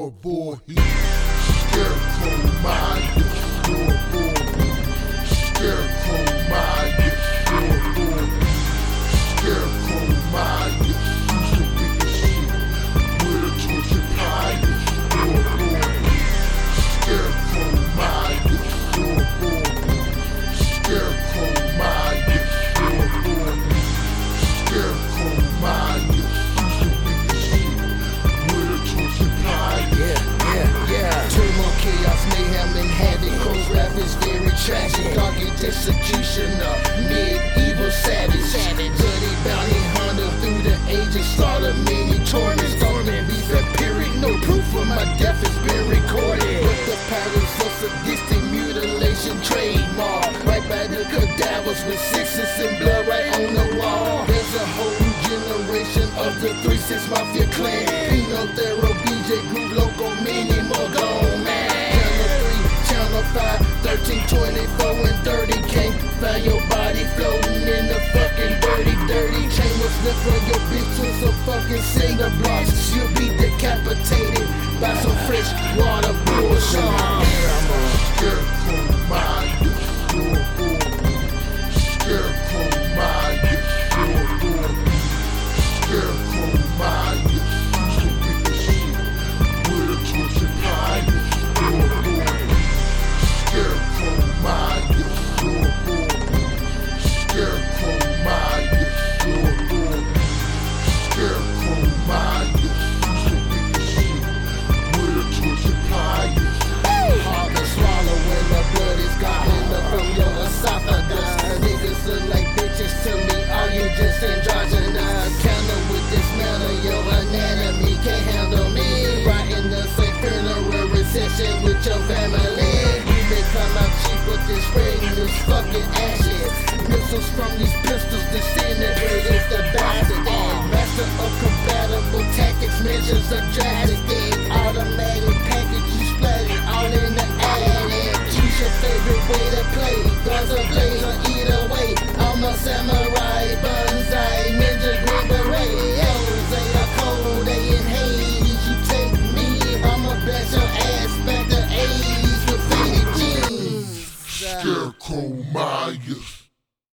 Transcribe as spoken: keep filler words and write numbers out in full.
Scoreboard heat, Scarecrow mind, scoreboard heat, Scarecrow mind, scoreboard heat, Scarecrow mind, use the biggest shit with a torch and pie, scoreboard heat, Scarecrow mind, scoreboard heat, Scarecrow mind, scoreboard heat, Scarecrow mind, use the biggest shit with a torch and pie. Yeah, yeah, yeah. Turmoil, chaos, mayhem, and havoc. Crows rap is very tragic. Dogged executioner, medieval savage. Bloody bounty hunter through the ages. Slaughter many torments. Torment beef and period. No proof of my death has been recorded. But the patterns of sadistic mutilation trademark. Right by the cadavers with sixes and blood right on the wall. There's a whole new generation of the three six Mafia clan. Pino, Thero, B J Group, Loco, Mini, Morgone, man. Channel three, Channel five, thirteen, twenty-four, and thirty. Can't find your body floating in the fucking dirty, dirty chain. What's left for your bitch to some fucking cinder blocks. She'll be decapitated.